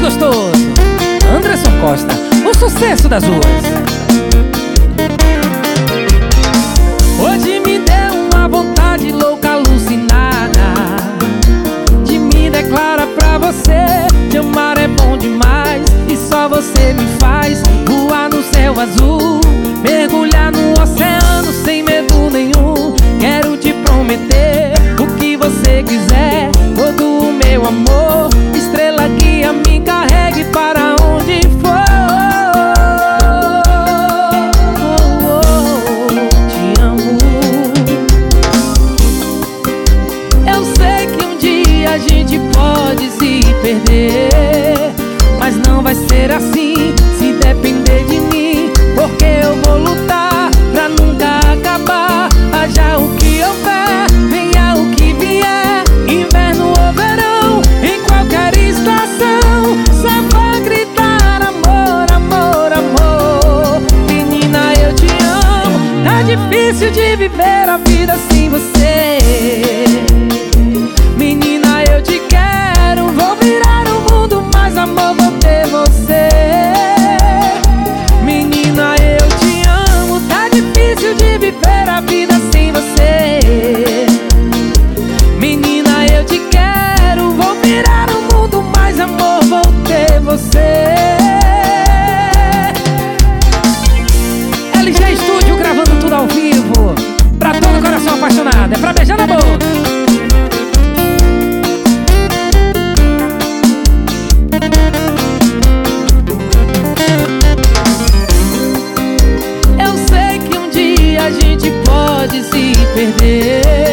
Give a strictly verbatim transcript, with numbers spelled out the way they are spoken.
gostoso, Anderson Costa, o sucesso das ruas. Hoje me deu uma vontade louca, alucinada, de me declarar pra você. Te amar é bom demais e só você me faz voar no céu azul, mergulhar no oceano sem medo nenhum. Quero te prometer o que você quiser, todo o meu amor, estrela guia, me carregue para onde for. Te amo. Eu sei que um dia a gente pode se perder, mas não vai ser assim se depender de mim, porque eu vou lutar pra nunca acabar. Haja o que houver, venha o que vier, inverno ou verão, em qualquer estação, só vou gritar amor, amor, amor. Menina, eu te amo, tá difícil de viver a vida sem você. Menina, eu te quero, vou virar o mundo, mas amor, vou ter você. Menina, eu te amo, tá difícil de viver a vida sem você. Menina, eu te quero, vou virar o mundo, mas amor, vou ter você. L G Studio gravando tudo ao vivo, pra todo coração apaixonado, é pra beijar na boca. Eu sei que um dia a gente pode se perder,